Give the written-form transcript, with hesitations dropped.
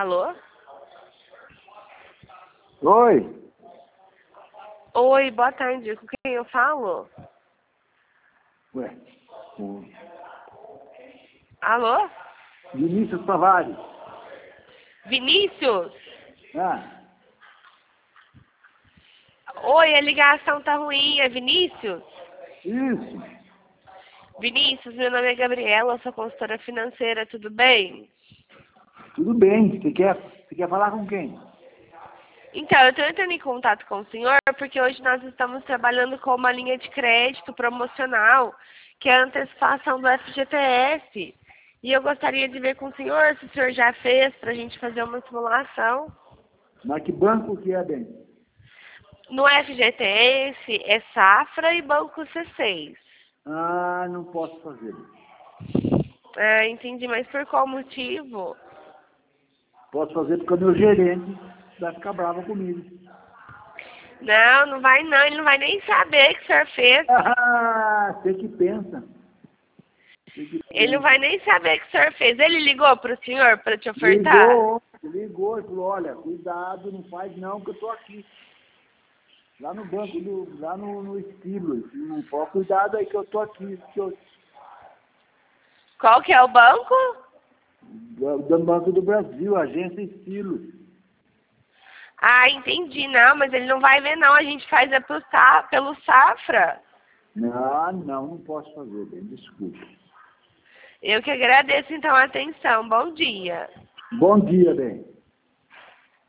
Alô? Oi, Oi, boa tarde. Com quem eu falo? ué, o Alô? Vinícius Tavares. Vinícius? Ah, Oi, a ligação tá ruim. É Vinícius? isso, Vinícius, meu nome é Gabriela, sou consultora financeira, tudo bem? tudo bem. Você quer falar com quem? Então, eu estou entrando em contato com o senhor porque hoje nós estamos trabalhando com uma linha de crédito promocional, que é a antecipação do FGTS. E eu gostaria de ver com o senhor se o senhor já fez para a gente fazer uma simulação. Mas que banco que é, bem? No FGTS é Safra e Banco C6. Ah, não posso fazer. Ah, entendi, mas por qual motivo? Posso fazer porque o meu gerente vai ficar bravo comigo. Não, não vai não, ele não vai nem saber que o senhor fez. Ah, você que pensa. Você que Ele não pensa. vai nem saber que o senhor fez. Ele ligou para o senhor para te ofertar? Ligou e falou, olha, cuidado, não faz não, que eu tô aqui. Lá no banco lá no estilo. Não pode, cuidado aí que eu tô aqui. Qual que é o banco? Do Banco do Brasil, agência estilo. Ah, entendi. Não, mas ele não vai ver não. A gente faz pelo Safra. Não posso fazer, bem, desculpa. Eu que agradeço então a atenção. Bom dia. Bom dia, bem.